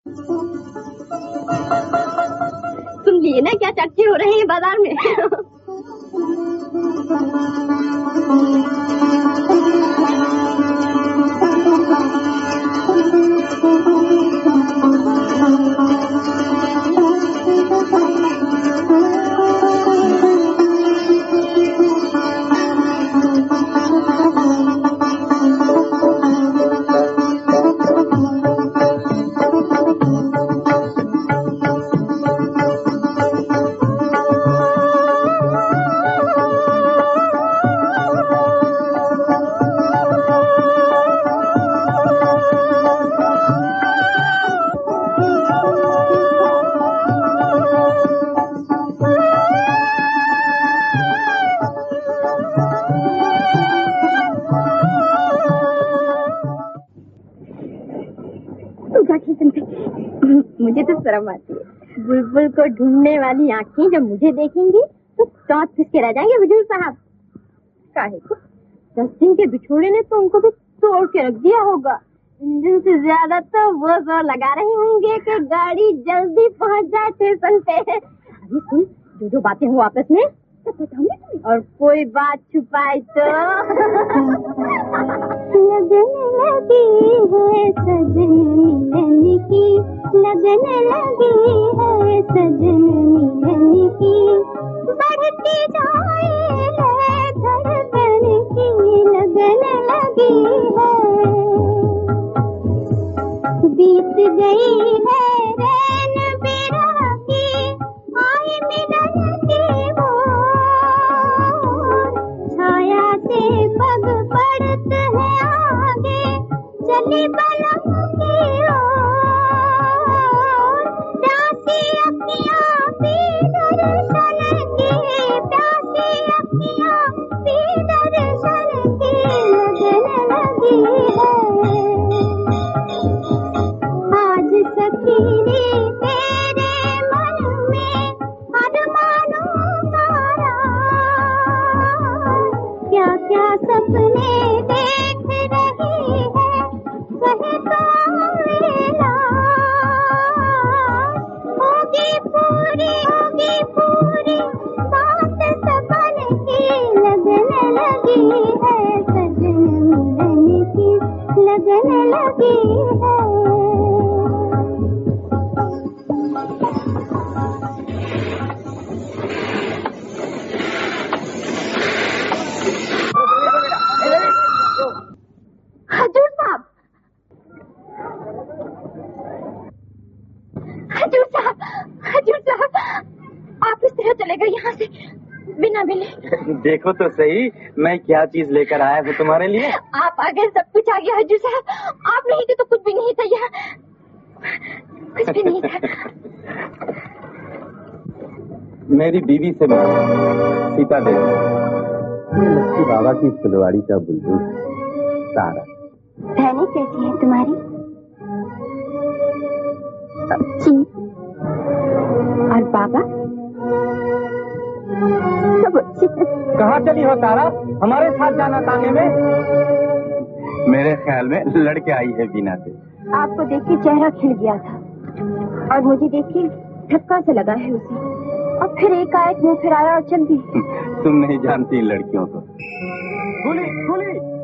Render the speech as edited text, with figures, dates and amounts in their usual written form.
सुन लिए ना क्या चर्चे हो रहे हैं बाजार में। मुझे तो शर्म आती है। बुलबुल को ढूंढने वाली आंखें जब मुझे देखेंगी तो दांत पिसके रह जाएंगे हुजूर साहब। काहे को 10 दिन के बिछोड़े ने तो उनको भी तोड़ के रख दिया होगा। इंजन से ज्यादा तो वो जोर लगा रहे होंगे कि गाड़ी जल्दी पहुंच जाए स्टेशन पे। अभी सुन, जो बातें हो आपस में तो बताऊंगी तुम्हें, और कोई बात छुपाई तो लगन लगी है सजन मिलन की, लगन लगी है सजन मिलन की, बढ़ती जाए है धड़कन की, लगन लगी है। बीत गई है रैन बिरह की, आई मिलन की वो छाया से पग पड़त है आगे, चली बलम की ओर, प्यासी अखियां पी दर्शन की, प्यासी अखियां पी दर्शन की, लगन लगी है। आज सखीने तेरे मन में अरमानों का राज, क्या क्या सपने देख रही है, कहे तो मेरा होगी पूरी बात सपन की, लगन लगी है सजन मिलन की, लगन लगी है। हजूर साहब, हजूर साहब, हजूर साहब, आप इस तरह चले गए यहाँ से बिना मिले। देखो तो सही मैं क्या चीज लेकर आया हूँ तुम्हारे लिए। आप आ गए, सब कुछ आ गया हजूर साहब। आप नहीं थे तो कुछ भी नहीं था यहाँ, कुछ भी नहीं था। मेरी बीवी से मिलो, सीता देवी, लक्ष्मी बाबा की फुलवाड़ी का बुलबुल तारा। बहनें कैसी है तुम्हारी? अच्छी। और बाबा? सब अच्छी। कहाँ चली हो तारा? हमारे साथ जाना ताने में। मेरे ख्याल में लड़के आई है बीना से। आपको देख के चेहरा खिल गया था और मुझे देख के धक्का से लगा है उसे, और फिर एकाएक मुंह फिराया और चल दी। तुम नहीं जानती लड़कियों को। खुली खुली